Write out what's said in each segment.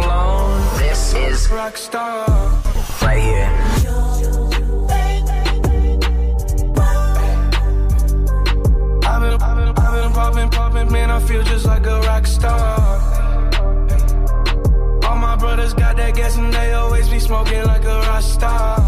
alone. This is Rockstar right here. I've been popping, man, I feel just like a rock star. All my brothers got that gas and they always be smoking like a rock star.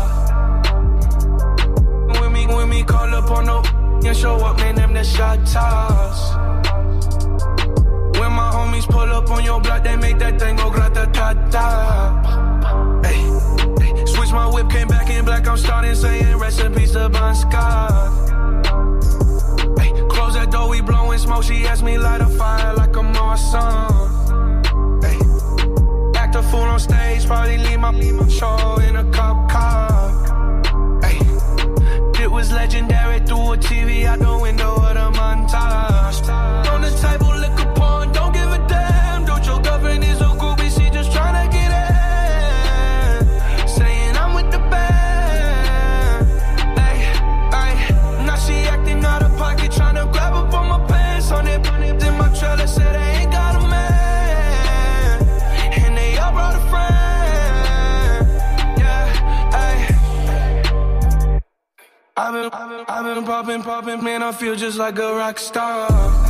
When me call up on no and show up, man, them the shot toss. When my homies pull up on your block, they make that thing go grata-ta-ta. Hey, hey, switch my whip, came back in black, I'm starting saying rest in peace to Bon Scott. Close that door, we blowing smoke. She asked me light a fire like I'm awesome. Hey, act a fool on stage, probably leave my show in a cop car. Hey, it was legendary through a TV out the window of the montage. On the table, liquor porn, don't give a damn. Don't your girlfriend is a groupie, she just tryna get in. Saying I'm with the band. Hey, hey, now she acting out of pocket, tryna grab up on my pants. On it, in my trailer, said they ain't got a man. And they all brought a friend. Yeah, hey. I've been popping, man, I feel just like a rock star.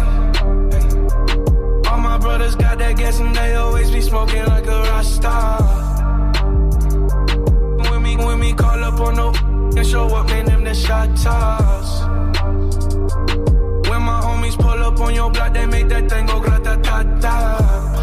All my brothers got that gas and they always be smoking like a rock star. When me call up on no and show up, man, them the shot toss. When my homies pull up on your block, they make that thing go grata-ta-ta.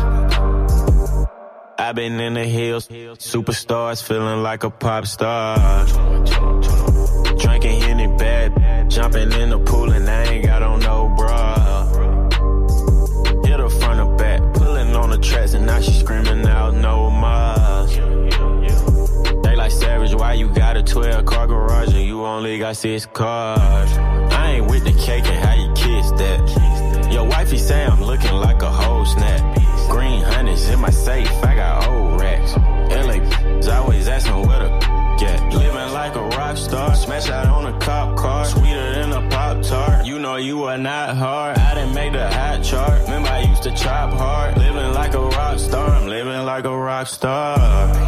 I've been in the hills, superstars, feeling like a pop star. Drinking Henny bad, jumping in the pool and I ain't got on no bra. Hit her front or back, pulling on the tracks and now she screaming out no more. They like Savage, why you got a 12-car garage and you only got 6 cars? I ain't with the cake and how you kiss that. Your wifey say I'm looking like a whole snap. Green honey's in my safe, I got old racks. LA's always asking where the get. Living like a rock star, smash out on a cop car, sweeter than a Pop-Tart. You know you are not hard, I didn't make the hot chart. Remember I used to chop hard, living like a rock star, I'm living like a rock star.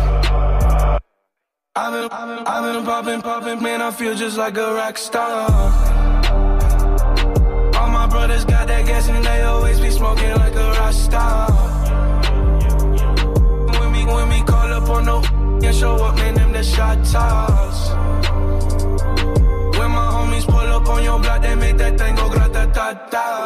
I've been popping, man, I feel just like a rock star. All my brothers got that gas and they always be smoking like a rock star. When me call up on no and show up, man, them the shot toss. When my homies pull up on your block, they make that thing go grata-ta-ta.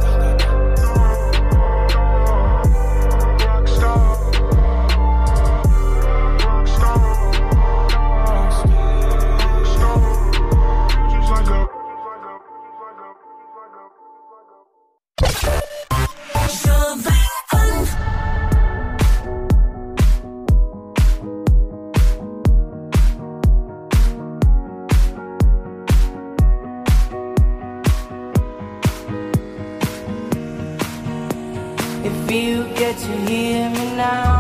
If you get to hear me now,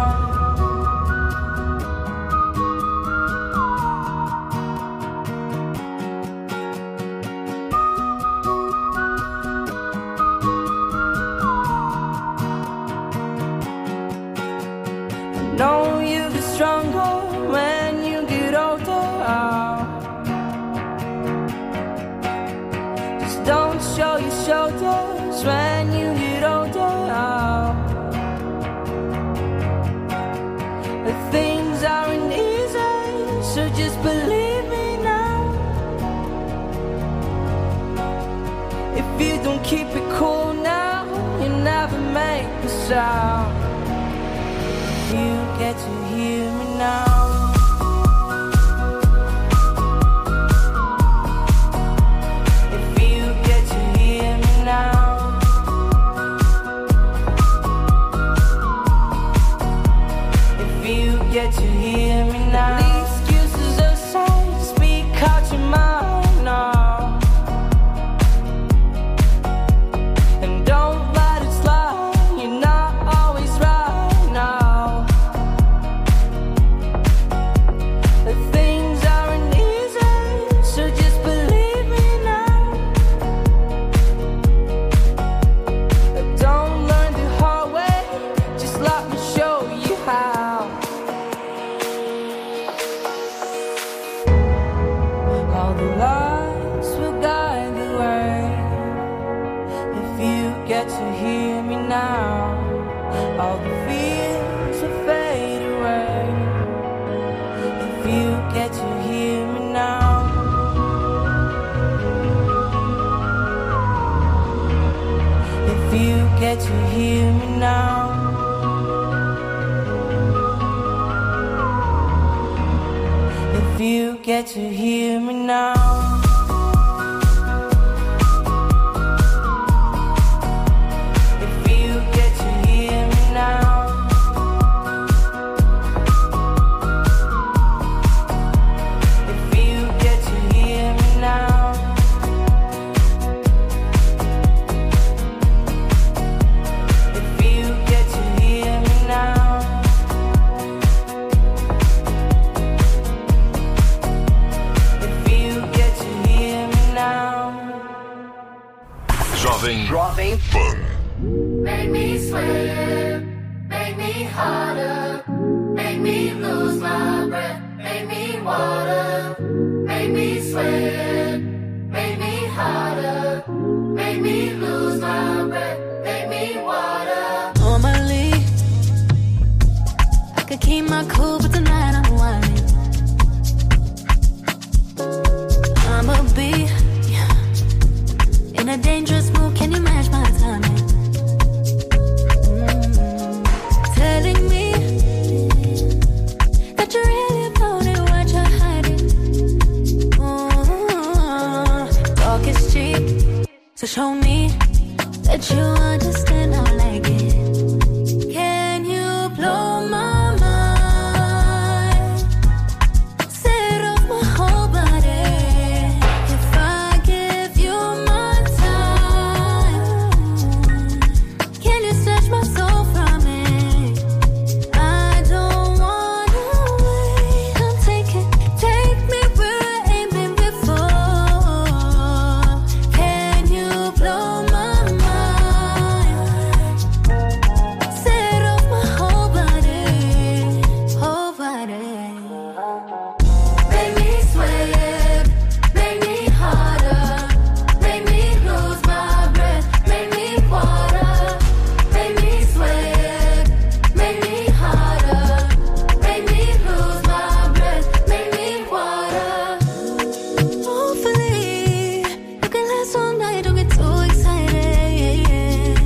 I know you'll be stronger when you get older. Just don't show your shoulders when you get older. Things aren't easy, so just believe me now. If you don't keep it cool now, you never make a sound. You get to hear me now. If you get to hear me now. You get to hear me now. The excuses aside, speak out your mind now. And don't let it slide, you're not always right now. The things aren't easy, so just believe me now. Don't learn the hard way, just let me show you how. get to hear me now. If you get to hear me now. If you get to hear me now. If you get to hear me now. If you get to hear me now. Jovem Pan. Make me sweat, make me harder, make me lose my breath, make me water, make me sweat, make me harder, make me lose my breath, make me water. Normally, I could keep my cool, but tonight I'm whining. I'ma be in a dangerous mood, can you match my timing? Telling me that you really about it, what you're hiding. Talk is cheap, so show me that you understand how I like it. Can you blow my mind? Set off my whole body. If I give you my time, can you snatch my soul from it? I don't wanna wait. Come take me where I ain't been before. Can you blow my mind? Set off my whole body, whole body. Make me sweat, make me harder, make me lose my breath, make me water, make me sweat, make me harder, make me lose my breath, make me water. Hopefully, you can last all night, don't get too excited.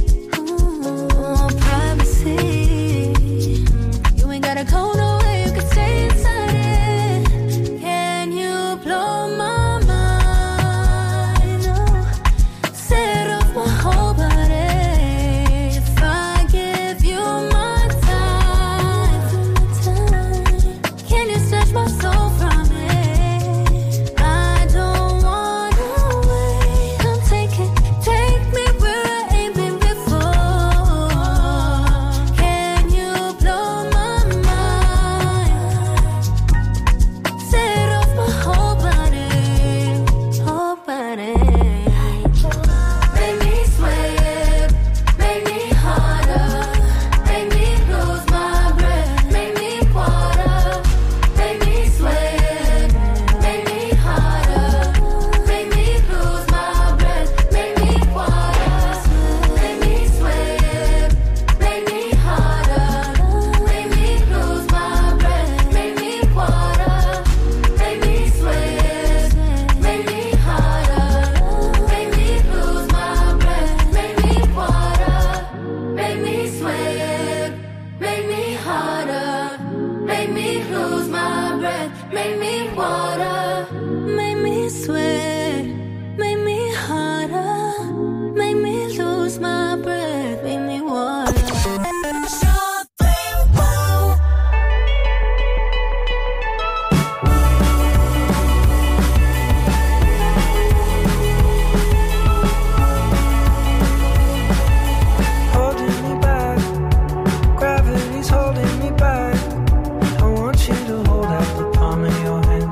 Privacy, you ain't gotta go nowhere, you can stay inside it. Can you blow my mind? Set off my whole body. If I give you my time, can you snatch my soul from it? I don't wanna wait. Come take me where I ain't been before. Can you blow my mind? Set off my whole body, whole body. Make me sweat, make me harder, make me lose my breath, make me water, make me sweat, make me harder, make me lose my breath, make me water, make me sweat, make me harder, make me lose my breath, make me water, make me sweat, make me harder, make me lose my breath, make me water, make me sweat, make me harder, make me lose my breath, make me water. Make me sweat, make me harder, make me lose my breath, make me water. Holding me back, gravity's holding me back. I want you to hold out the palm of your hand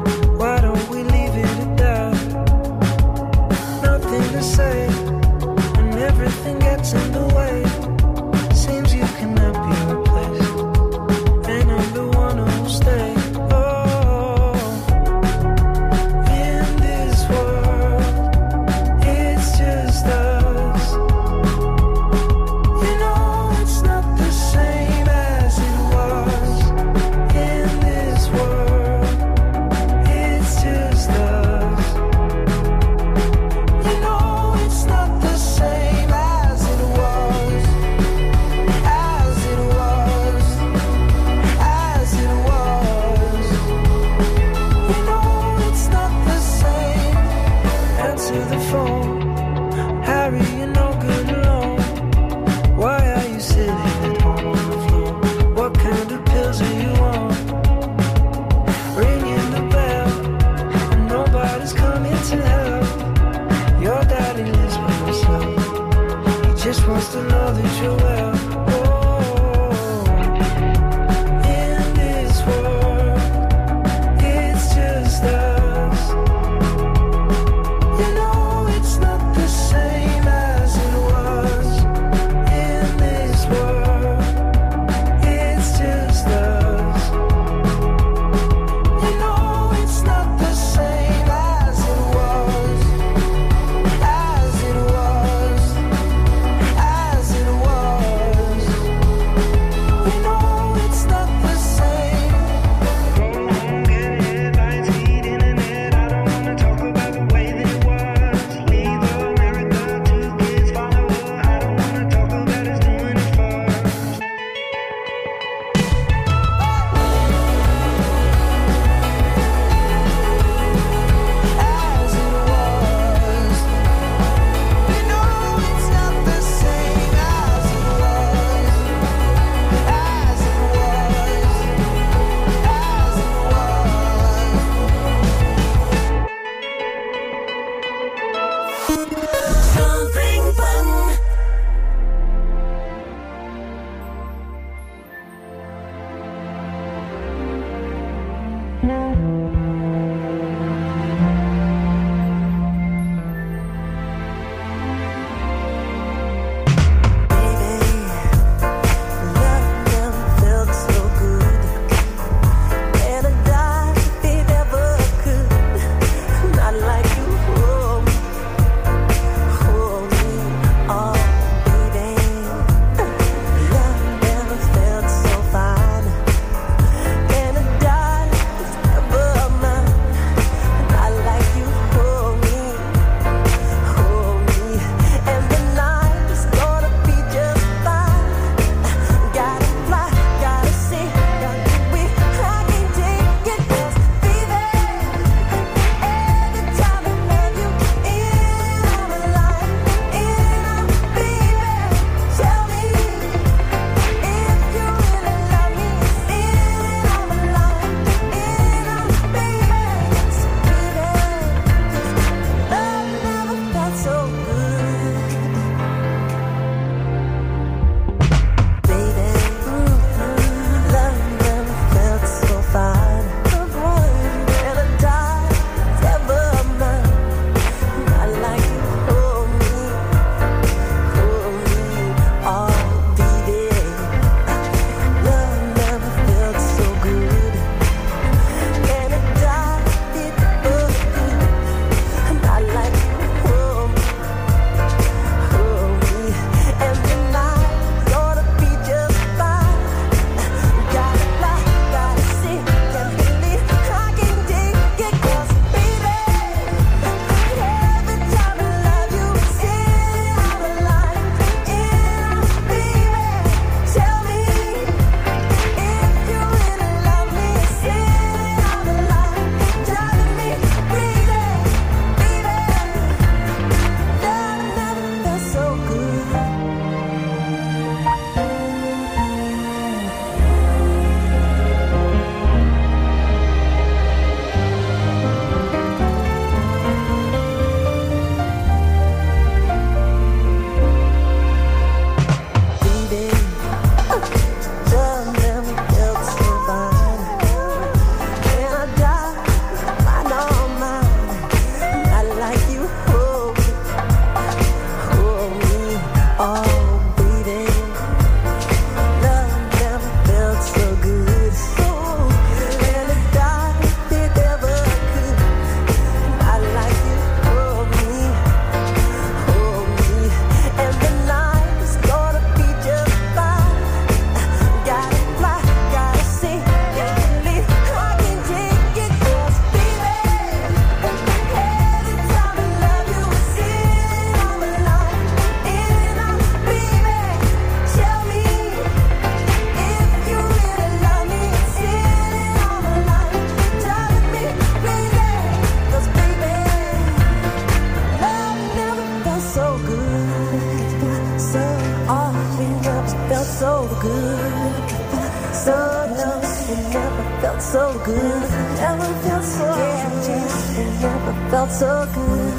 felt so good. Never felt so good. Never felt so good.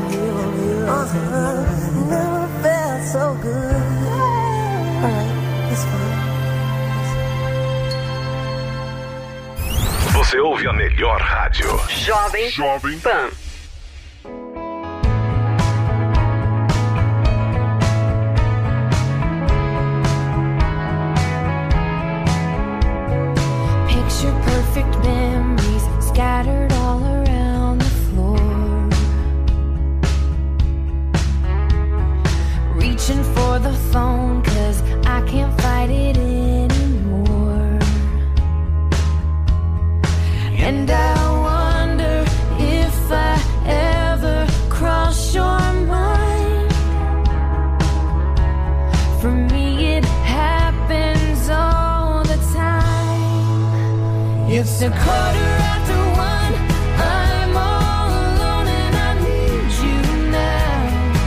Never felt so good. Alright, it's fine. Você ouve a melhor rádio. Jovem Pan. Picture perfect memories scattered all around the floor. Reaching for the phone 'cause I can't fight it anymore. And I wonder if I ever cross your mind. For me it happens all the time. It's a quarter after one, I'm all alone and I need you now.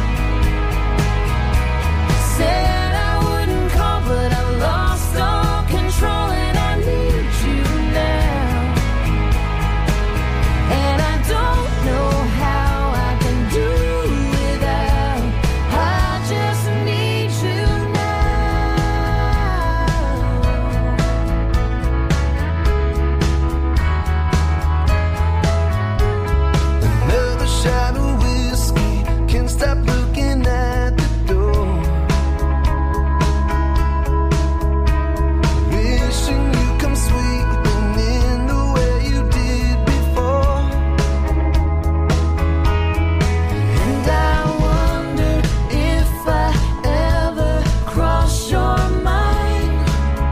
Said I wouldn't call but I've lost all control and I need you now. And I don't know how I can do without. I just need you now. Another shot of whiskey, can't stop looking at the door. Wishing you come sweeping in the way you did before. And I wonder if I ever cross your mind.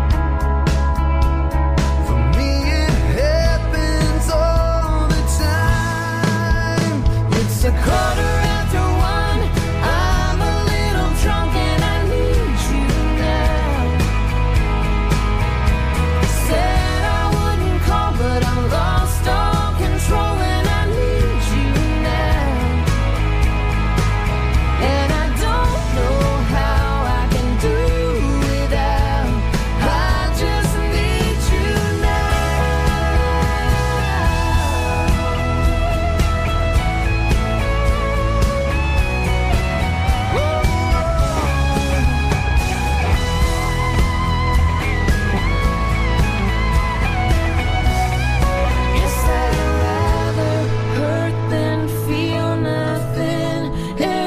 For me it happens all the time. It's a quarter after one, I'm a little drunk and I need you now. Said I wouldn't call but I lost all control and I need you now. And I don't know how I can do without. I just need you Guess I'd rather hurt than feel nothing at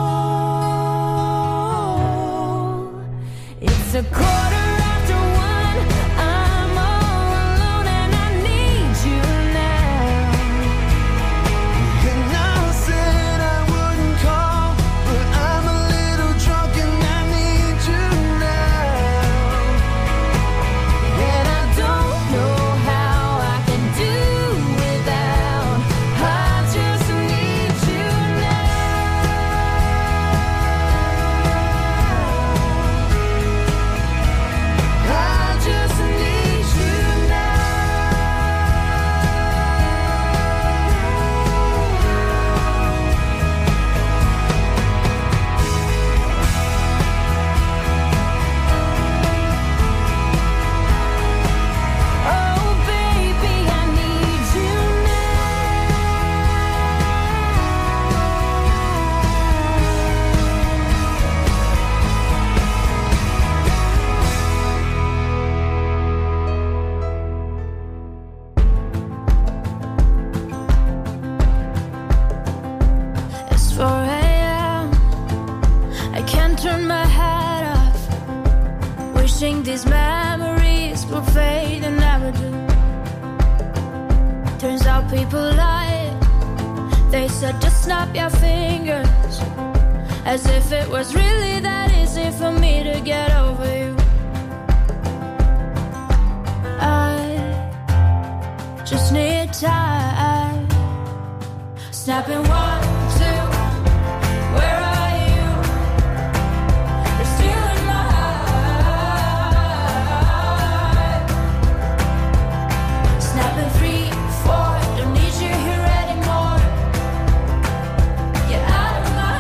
all. It's a quarter after one, I'm all alone and I need you now. And I said I wouldn't call, but I'm a little drunk and I need you now. And I don't know how I can do without. I just need you now. I just need you now. Oh baby, I need you now. It's 4 a.m. I can't turn my head off. Wishing these memories will fade and never do. Turns out people lie. They said just snap your fingers, as if it was really that easy for me to get over you. I just need time. Snapping 1, 2. Where are you? You're still in my heart. Snapping 3, 4. Don't need you here anymore. Get out of my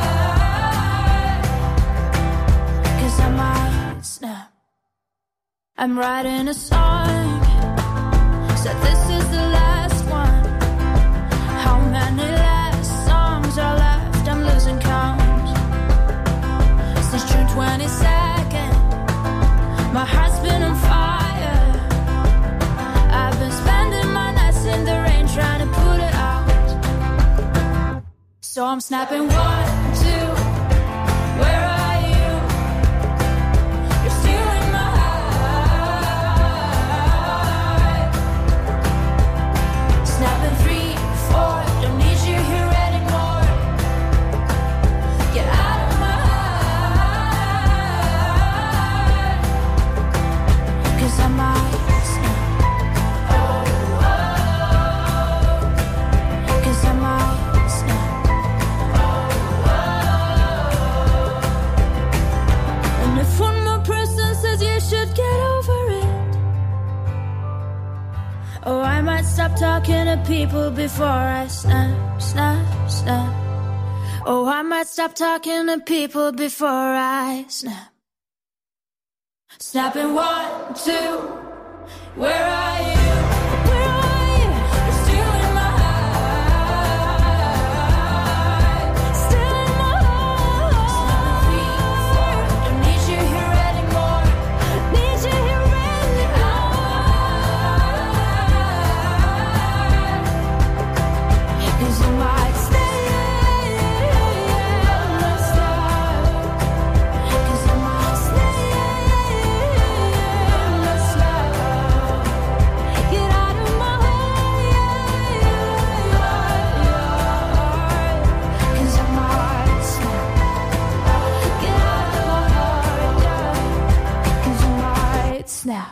heart. 'Cause I might snap. I'm writing a song, said this is the last one. How many last songs are left? I'm losing count. Since June 22nd, my heart's been on fire. I've been spending my nights in the rain trying to put it out. So I'm snapping 1, 2, where are you? You're stealing my heart. Snapping 3, 4, don't need you here anymore. Get out of my heart. 'Cause I might snap. Oh, oh. 'Cause I might snap. And if one more person says you should get over it, oh, I might stop talking to people before I snap, snap, snap. Oh, I might stop talking to people before I snap. Snapping 1, 2, where are you? Where are you? You're stealing my heart. Stealing my heart. 3, 4, don't need you here anymore. Need you here anymore. 'Cause I might stay, let's start. 'Cause I might stay, let's start. Get out of my heart. 'Cause I might snap. Get out of my heart. 'Cause I might snap.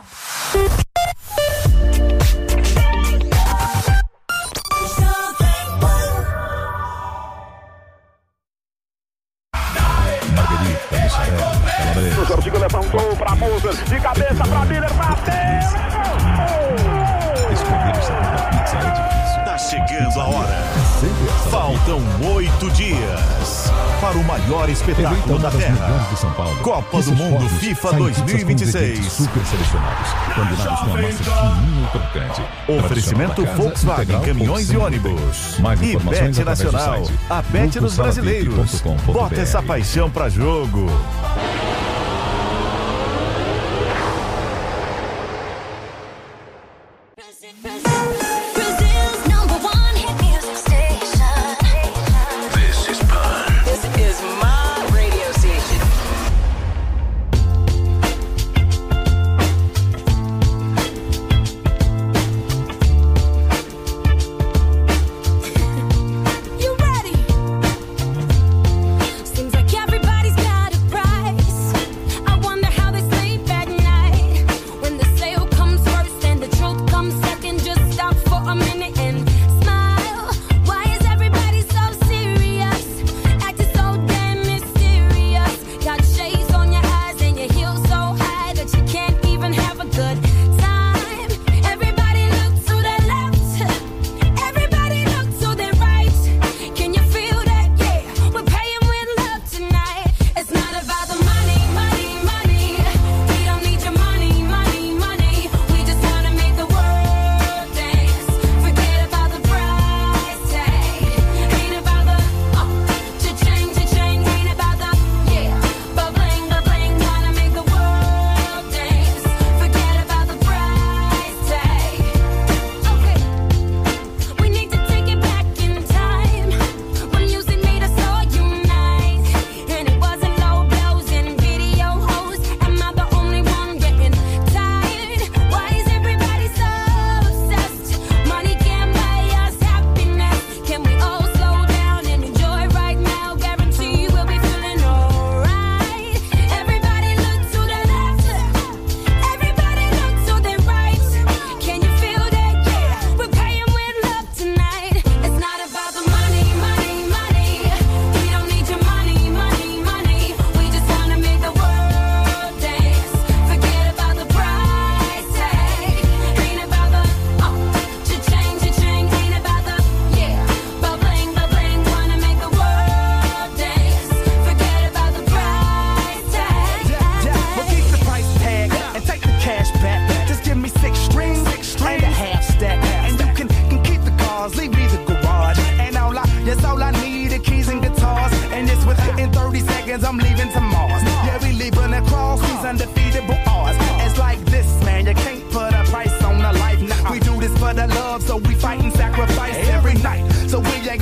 Margarita, mussarela, calabresa. O Jorginho levantou para Moser, de cabeça para Miller, bateu! Escolher o sabor da pizza é difícil. Tá chegando a hora. Faltam 8 dias para o maior espetáculo da Terra. De São Paulo. Copa do Mundo FIFA 2026. Super selecionados, combinados com a massa fininha e crocante. Oferecimento Volkswagen, caminhões e ônibus. E Bet Nacional, a Bet dos brasileiros. Bota essa paixão pra jogo. Brazil's #1 hit music station. This is Pan. This is my radio station. You ready? Seems like everybody's got a price.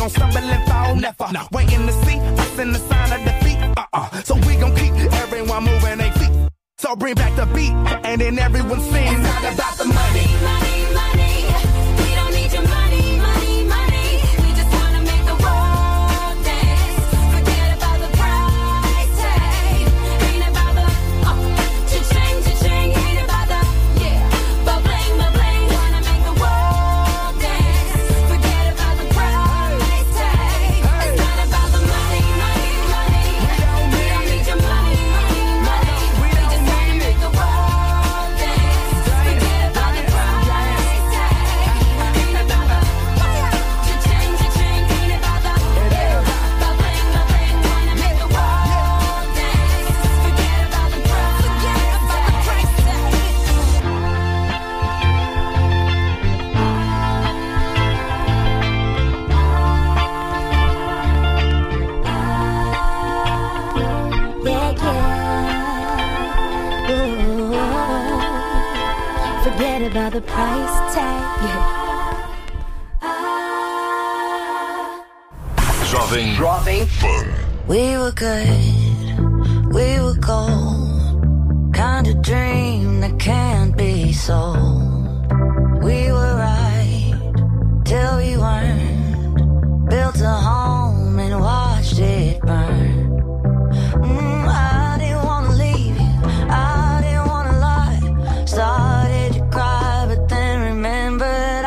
gon' stumble and fall, never. Waiting to see us in the sign of defeat. So we gon' keep everyone moving their feet. So bring back the beat, and then everyone sings. It's not about the money. Money, money. We don't need your money, money, money. We just wanna make the world dance. Forget about the price tag. Ain't about the cha-ching, cha-ching. Ain't about the ba-bling, ba-bling. Wanna make the world dance. Forget about the price tag. It's not about the money, money, money. We don't need your money, money, money. We just wanna make the world dance. Forget about the price tag. Ain't about the cha-ching, cha-ching. Ain't about the ba-bling, ba-bling. Wanna make the world dance. Forget about the price tag. Forget about the price tag. Jovem Pan. We were good, we were gold. Kind of dream that can't be sold. We were right till we weren't. Built a home and watched it burn. I didn't wanna leave you, I didn't wanna lie. Started to cry, but then remembered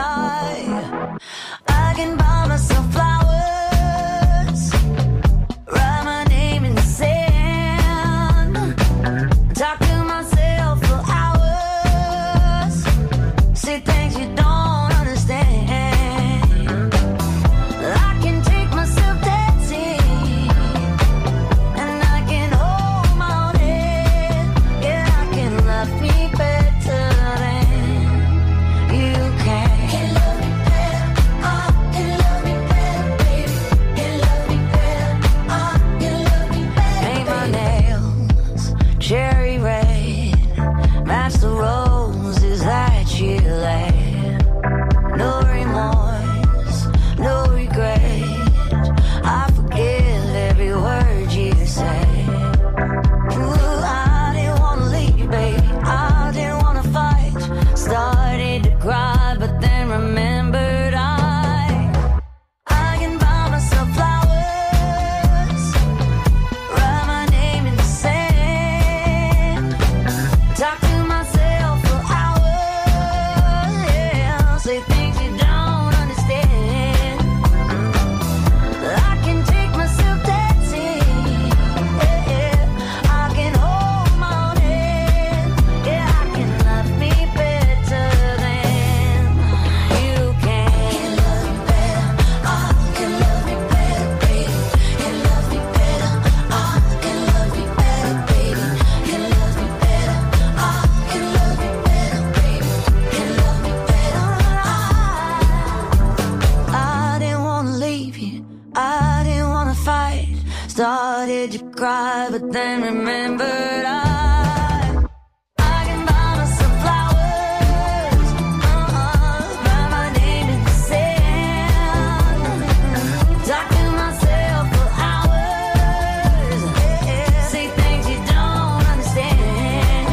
I can buy myself flowers, write my name in the sand, talk to myself for hours, say things you don't understand. I can take myself dancing, and I can hold my own head. Yeah, I can love me better than you can. Can love me better, can love me better, baby. Can love me better, can love me better. Paint my nails cherry red, match the roses that you laid. No remorse, no regret. I forgive every word you say. Ooh, I didn't wanna leave, baby. I didn't wanna fight. Started to cry, but then remembered I can buy myself flowers, write my name in the sand, talk to myself for hours, yeah, say things you don't understand. I can take myself dancing, yeah, I can hold my own head, yeah, I can love me better than you can. Can love me better, can love me better, baby. Can love me better, can love me better, baby. Can love me better, can love me better, baby. Can love me better. I didn't wanna leave you, I didn't wanna fight. Started to cry, but then remembered I can buy myself flowers, write my name in the sand, talk to myself for hours, say things you don't understand.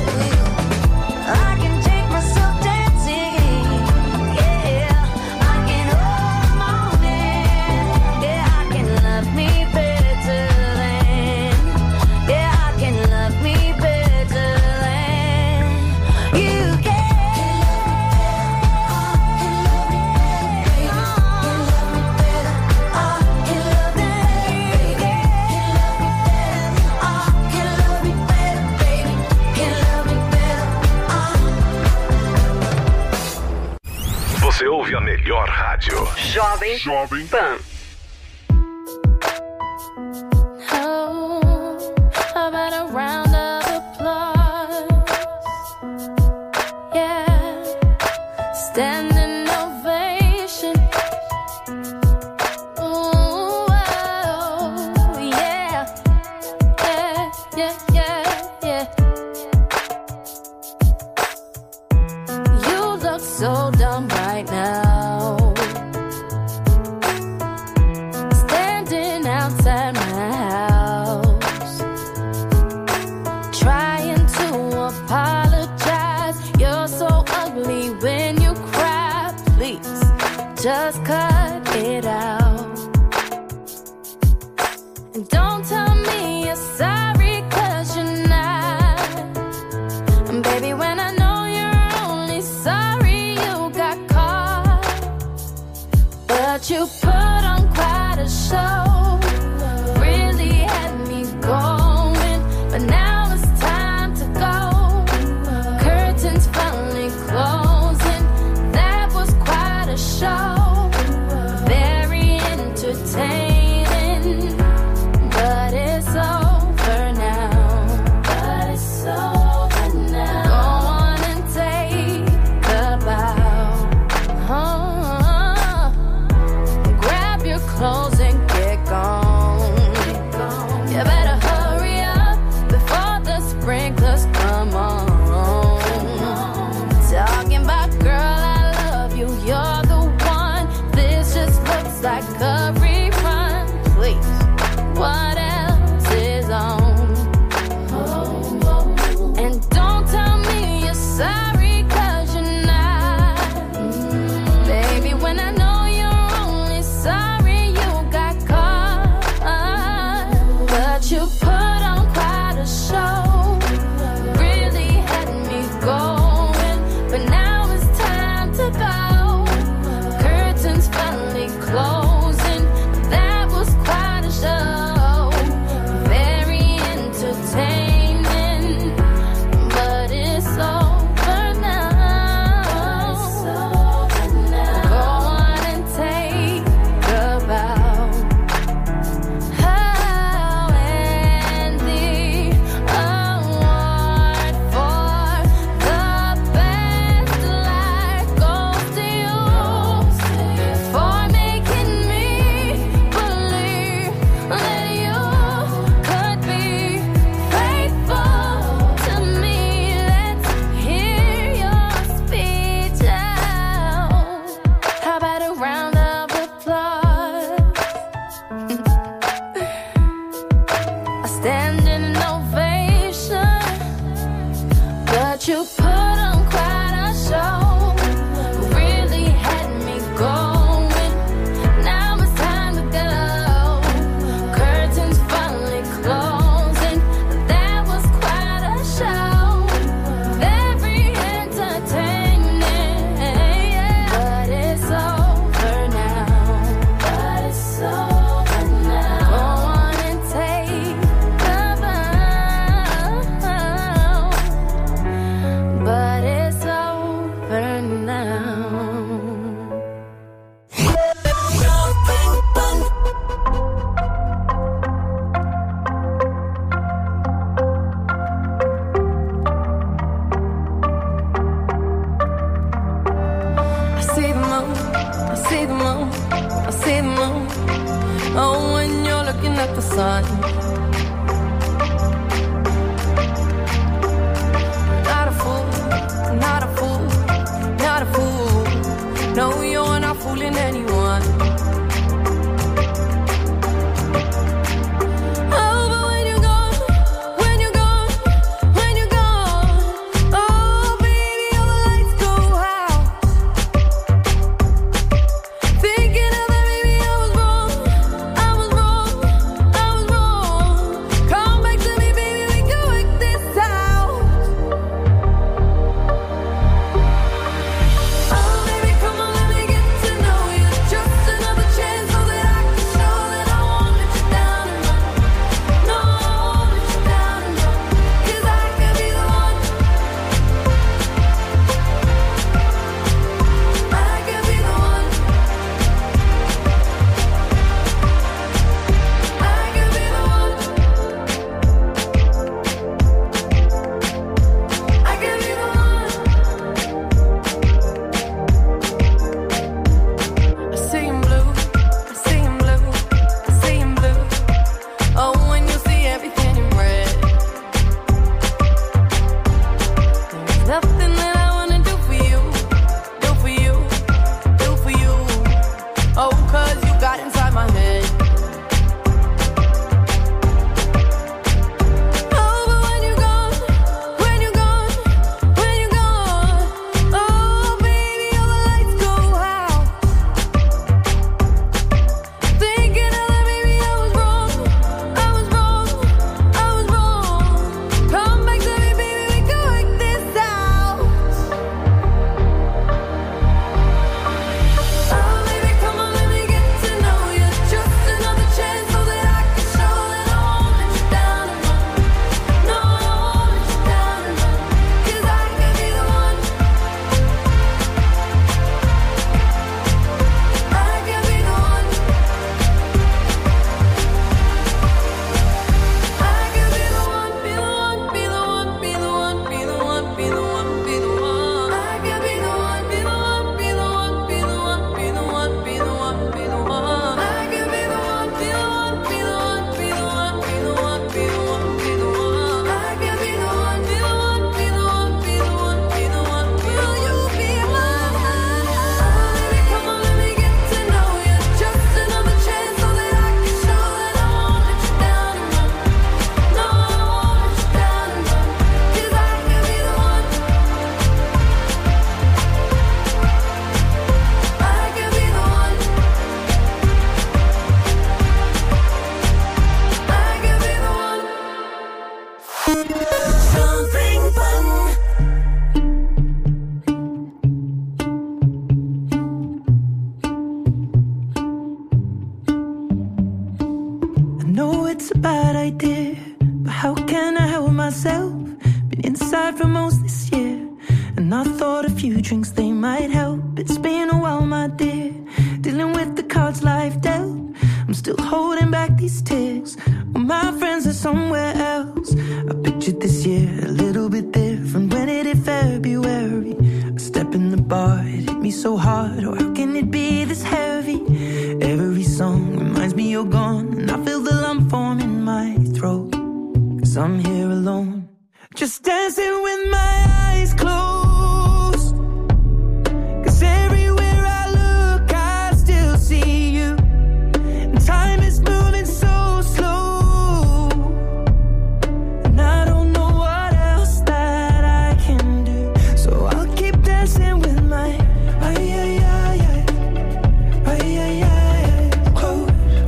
I can take myself dancing, yeah, I can hold my own hand, yeah, I can love me better than, yeah, I can love me better than you can. Você ouve a melhor rádio. Jovem Pan. Oh, about a round of applause. Yeah, standing ovation. Ooh, oh, yeah, yeah, yeah, yeah, yeah. You look so dumb right now. just cut it out. And don't tell me you're sorry, 'cause you're not. And baby, when I know you're only sorry you got caught, but you put on quite a show, really had me going, but now it's time to go. Curtains finally closing, that was quite a show. Very entertaining, but it's over now. But it's over now. Go on and take a bow. Grab your clothes and get gone. You better hurry up before the sprinklers come on. Talking about, girl, I love you, you're the one. This just looks like a rerun. Please, what else is on? And don't tell me you're sorry, 'cause you're not. Baby, when I know you're only sorry you got caught, but you put on quite a show, really had me going, but now it's time to go. Curtains finally closing, that was quite a show. Very entertaining, but it's over now. Go on and take a bow. And the award for the best life goes to you, for making me believe that you could be faithful to me. Let's hear your speech out. How about a round of applause? A standing ovation, but you put on quite a show, really had me going. Now it's time to go. Curtains finally closing, that was quite a show. Very entertaining, but it's over now. But it's over now. Go on and take a bow. But it's over now. I see the moon, I see the moon, I see the moon. Oh, when you're looking at the sun. Not a fool, not a fool, not a fool. No, you're not fooling anyone. Oh, but when you're gone, when you're gone, when you're gone, oh, baby, all the lights go out. Thinking of that, baby, I was wrong, I was wrong, I was wrong. thought a few drinks, they might help. It's been a while, my dear, dealing with the cards life dealt. I'm still holding back these tears, well, my friends are somewhere else. I pictured this year a little bit different when it hit February. A step in the bar, it hit me so hard, oh, how can it be this heavy? Every song reminds me you're gone, and I feel the lump form in my throat, 'cause I'm here alone, just dancing with my eyes closed. 'Cause everywhere I look, I still see you. And time is moving so slow, and I don't know what else that I can do. So I'll keep dancing with my close.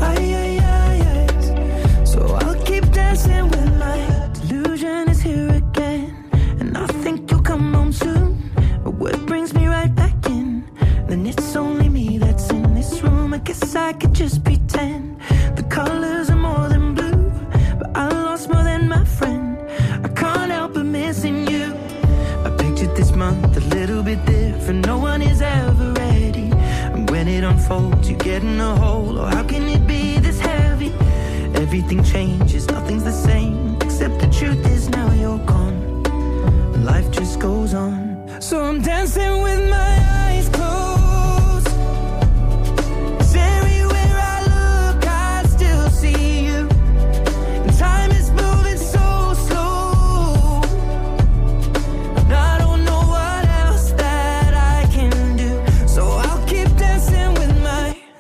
So I'll keep dancing with my delusion is here again, and I think you'll come home soon. But what brings me right back in? Then it's only me that's in this room. I guess I could just pretend the colors are more than blue, but I lost more than my friend. I can't help but missing you. I pictured this month a little bit different. No one is ever ready, and when it unfolds, you get in a hole. Oh, how can it be this heavy? Everything changes, nothing's the same, except the truth is now you're gone, and life just goes on. So I'm dancing with my eyes closed. 'Cause everywhere I look, I still see you. And time is moving so slow, and I don't know what else that I can do. So I'll keep dancing with my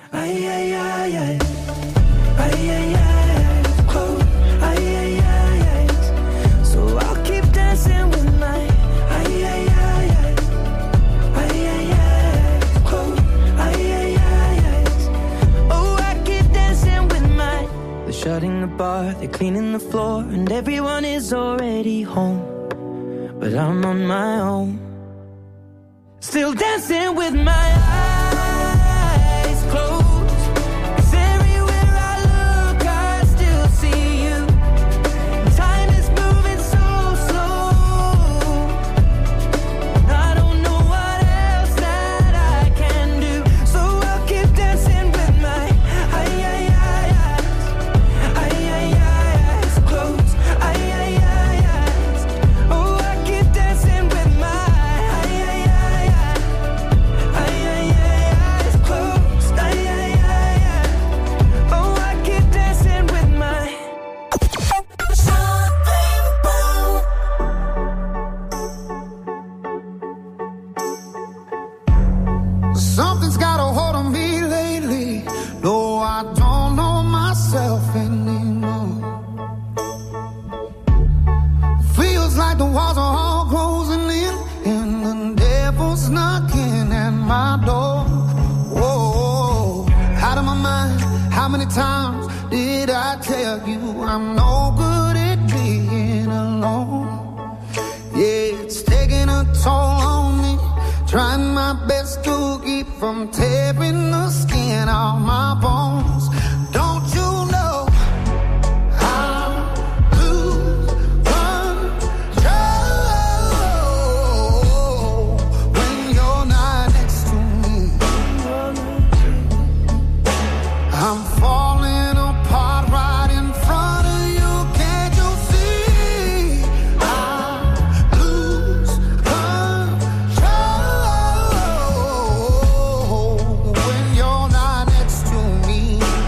close. So I'll keep dancing with my close. Oh, I keep dancing with my. They're shutting the bar, they're cleaning the floor, and everyone is already home, but I'm on my own, still dancing with my eyes closed. 'Cause everywhere I look, I still see you. Time is moving so slow, and I don't know what else that I can do. So I'll keep dancing with my eyes closed. Oh, I keep dancing with my eyes closed. Oh, I keep dancing with my. Something's got a hold on me lately. No, I don't know myself anymore. Feels like the walls are all closing in, and the devil's knocking at my door. Whoa, out of my mind. How many times did I tell you I'm no good at being alone? Yeah, it's taking a toll on me. Trying my best to keep from tearing the skin off my bones. Don't you know I'll lose control when you're not next to me? I'm falling apart right in front of you. Can't you see? I'll lose control when you're not next to me.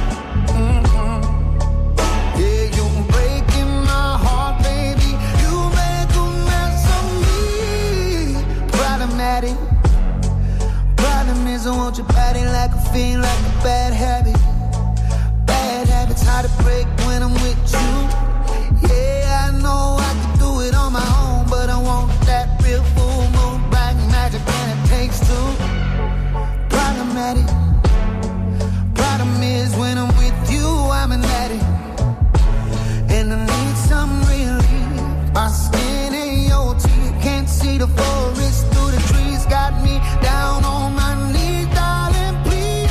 Yeah, you're breaking my heart, baby. You make a mess of me. Problematic. Problem is I want your body like a fiend, like a bad habit. Bad habits hard to break when I'm with you. Yeah, I know I can do it on my own, but I want that real full moon, black magic, and it takes two. Problematic. Problem is when I'm with you, I'm an addict, and I need some relief. My skin ain't your teeth, can't see the forest through the trees. Got me down on my knees, darling, please.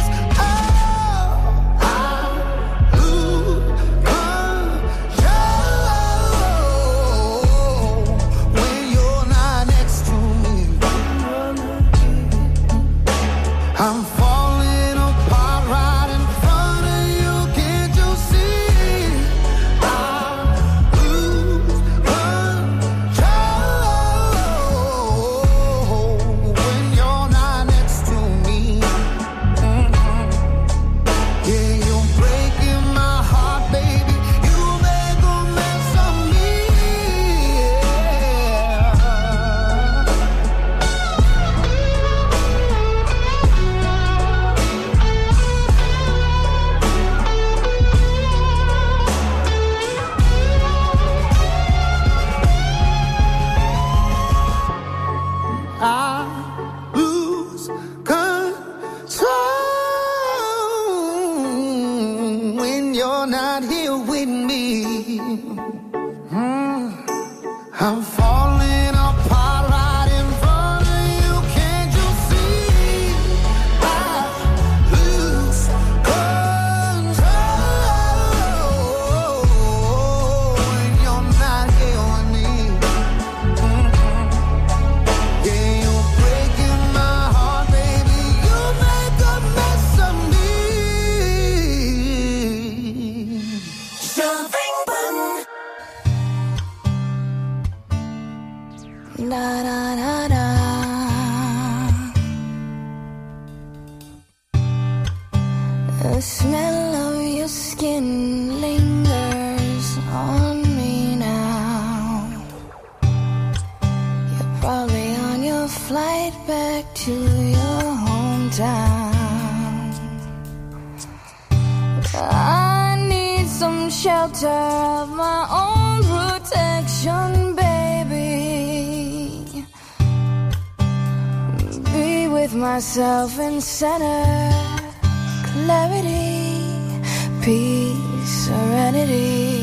Oh, I lose control The smell of your skin lingers on me now. You're probably on your flight back to your hometown. I need some shelter of my own protection, baby. Be with myself in center, clarity, peace, serenity.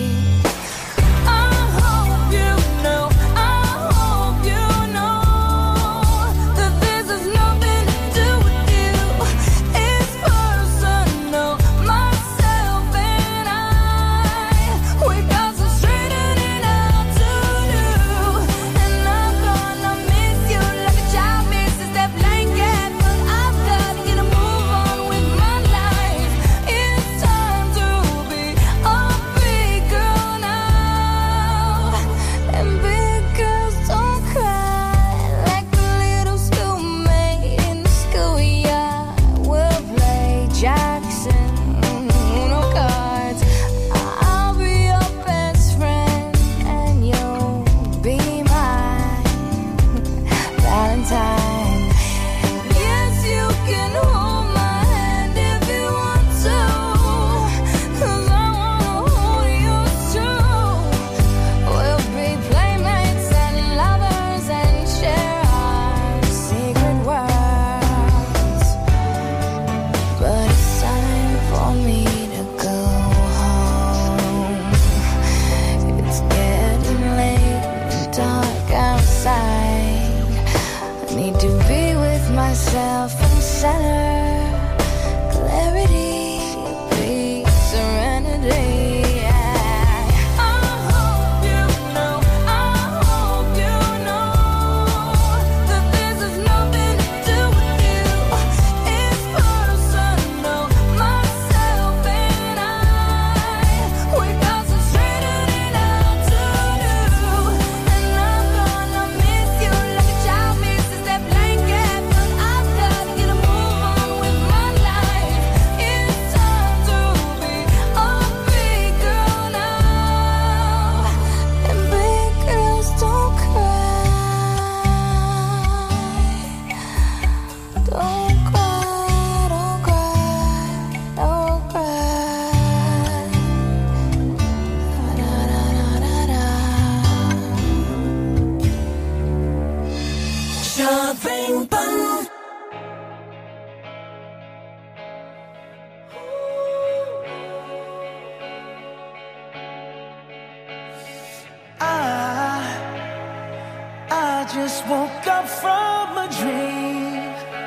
I just woke up from a dream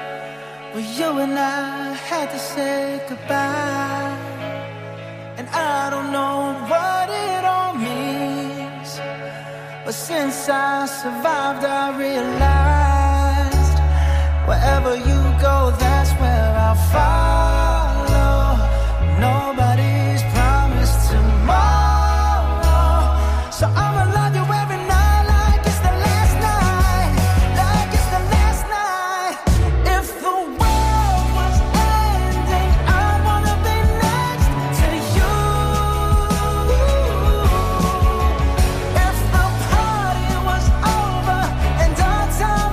where you and I had to say goodbye. And I don't know what it all means, but since I survived I realized wherever you go, that's where I'll follow. Nobody's promised tomorrow, so I'ma love you every night like it's the last night, like it's the last night. If the world was ending, I wanna be next to you. If the party was over and our time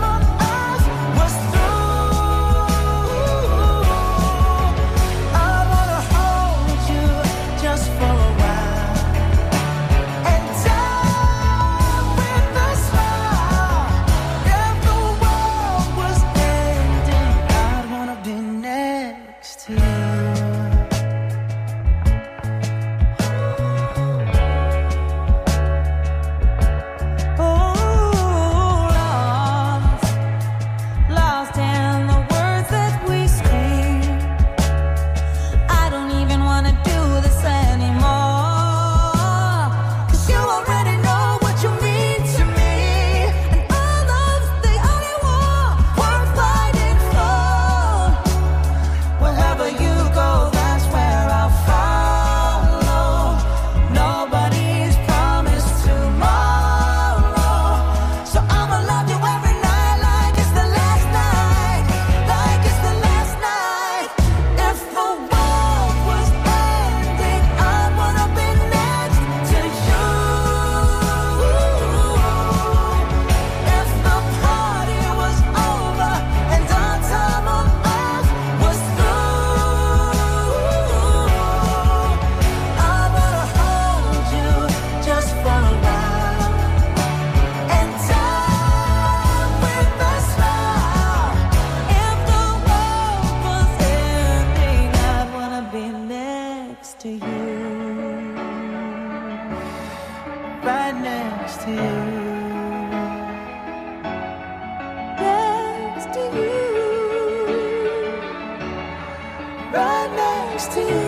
next to you.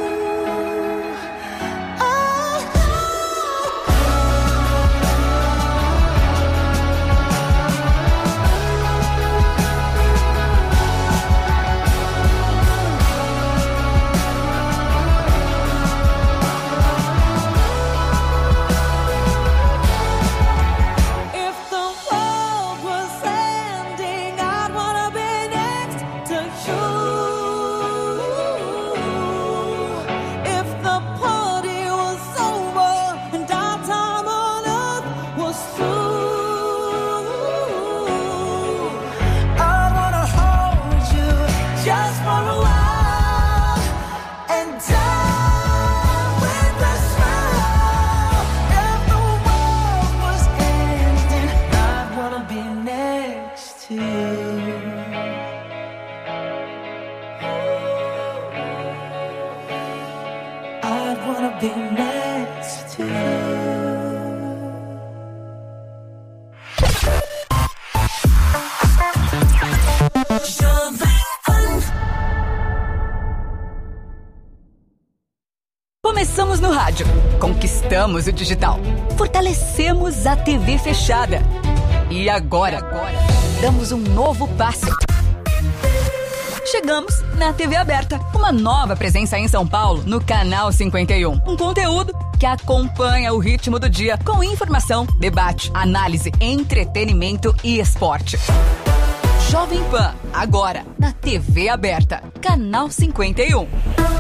Começamos no rádio, conquistamos o digital, fortalecemos a TV fechada e agora damos um novo passo. Chegamos na TV aberta, uma nova presença em São Paulo no Canal 51. Um conteúdo que acompanha o ritmo do dia com informação, debate, análise, entretenimento e esporte. Jovem Pan, agora na TV aberta, Canal 51.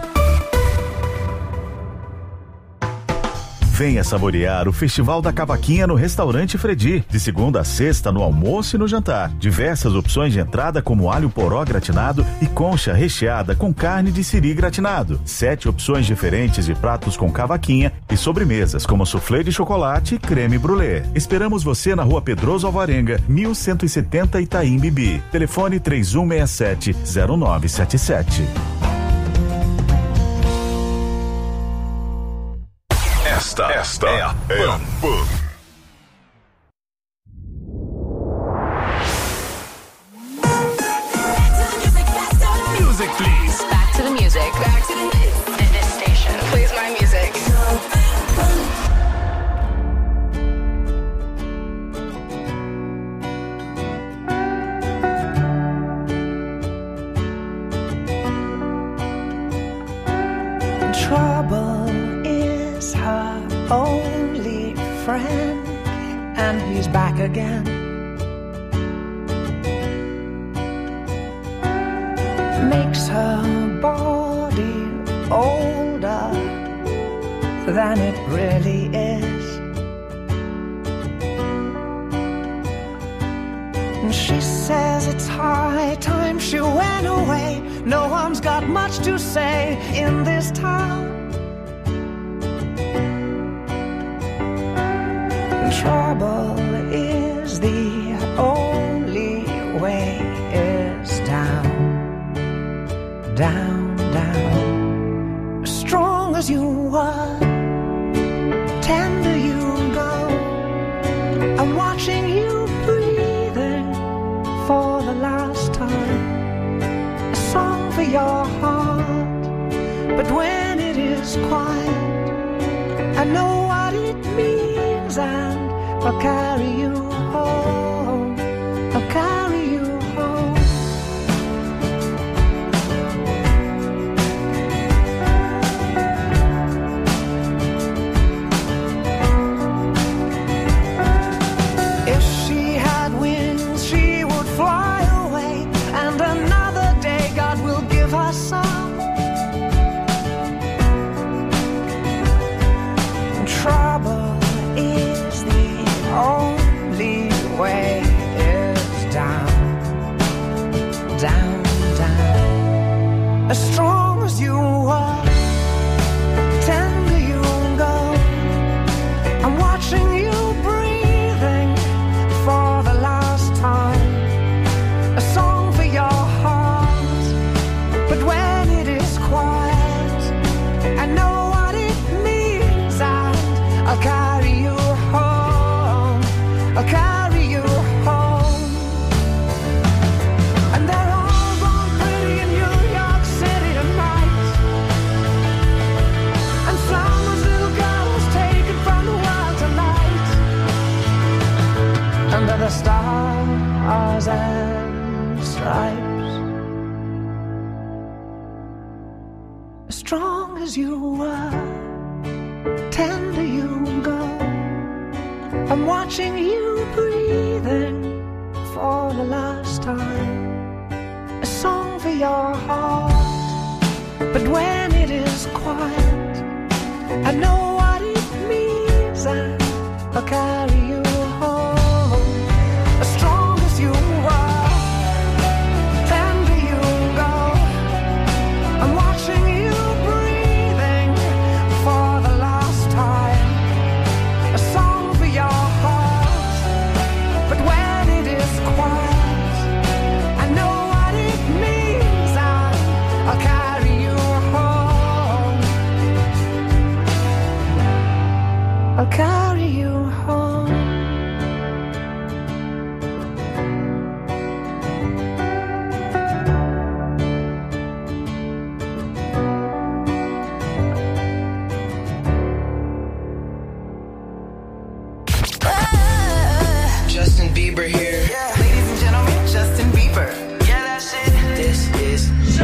Venha saborear o Festival da Cavaquinha no Restaurante Fredi, de segunda a sexta no almoço e no jantar. Diversas opções de entrada como alho poró gratinado e concha recheada com carne de siri gratinado. 7 opções diferentes de pratos com cavaquinha e sobremesas como soufflé de chocolate e creme brulee. Esperamos você na Rua Pedroso Alvarenga, 1170 Itaim Bibi. Telefone 3167-0977. Esta é a Pan. Music, please. Back to the music. Back to this station. Please my music. Trouble is her only friend, and he's back again. Makes her body older than it really is. And she says it's high time she went away. No one's got much to say in this town. Trouble is the only way is down, down, down. Strong as you were, tender you go. I'm watching you breathing for the last time. A song for your heart, but when it is quiet, I know what it means, and I'll carry you home. I'll carry you home. If she had wings, she would fly away, and another day God will give her some. Trouble is the only as strong as you were, tender you go. I'm watching you breathing for the last time, a song for your heart. But when it is quiet, I know what it means. I'll carry you home, as strong as you are, tender you go. I'm watching you breathing for the last time, a song for your heart. But when it is quiet, I know what it means. I'll carry you home, I'll carry you home. Justin Bieber here. Yeah. Ladies and gentlemen, Justin Bieber. Yeah, that's it. This is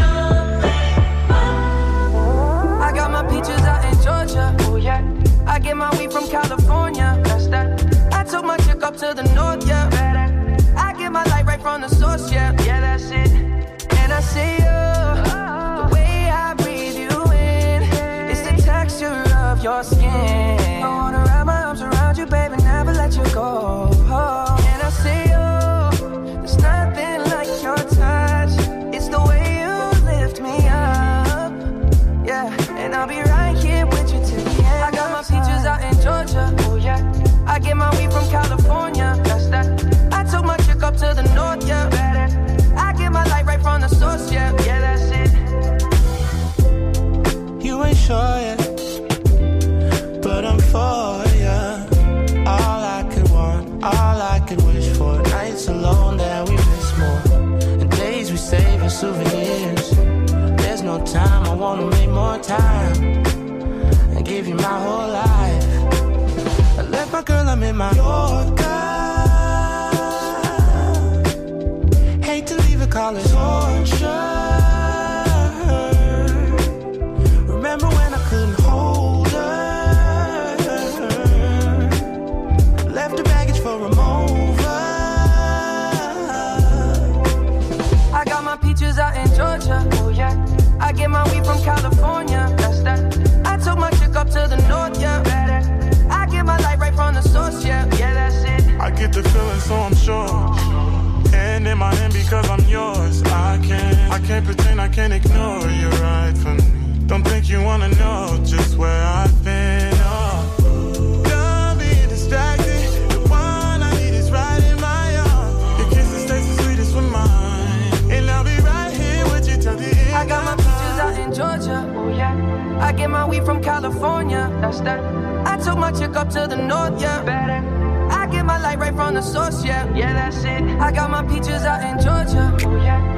I got my peaches out in Georgia. oh yeah. I get my weed from California. That's that. I took my chick up to the north, yeah. I get my light right from the source, yeah. Yeah, that's it. And I see you, the way I breathe you in, it's the texture of your skin. I wanna wrap my arms around you, baby, never let you go. And I see you, there's nothing like your touch. It's the way you lift me up, yeah. And I'll be right here with you till the end. I got my peaches out in Georgia. Oh yeah. I get my weed from California. That's that. I took my chick up to the north, yeah. I get my light right from the source, yeah. Yeah, that's it. You ain't sure yet, but I'm for ya. All I could want, all I could wish for. Nights alone that we miss more, and days we save as souvenirs. There's no time, I wanna make more time and give you my whole life. I left my girl, I'm in my Yorker. Hate to leave it, call it torture. Remember when I couldn't hold her? Left the baggage for a mover. I got my peaches out in Georgia. Oh yeah. I get my weed from California. That's that. I took my chick up to the north, yeah. I get my light right from the source, yeah. Yeah, that's it. I get the feeling, so I'm sure. And in my hand because I'm yours. I can't pretend, I can't ignore you right from me. Don't think you wanna know just where I've been. Oh, don't be distracted. The one I need is right in my arms. Your kisses taste the sweetest with mine, and I'll be right here with you till the end. I got my peaches out in Georgia. Oh yeah. I get my weed from California. That's that. I took my chick up to the north, yeah. I get my light right from the source, yeah. Yeah, that's it. I got my peaches out in Georgia. Oh yeah.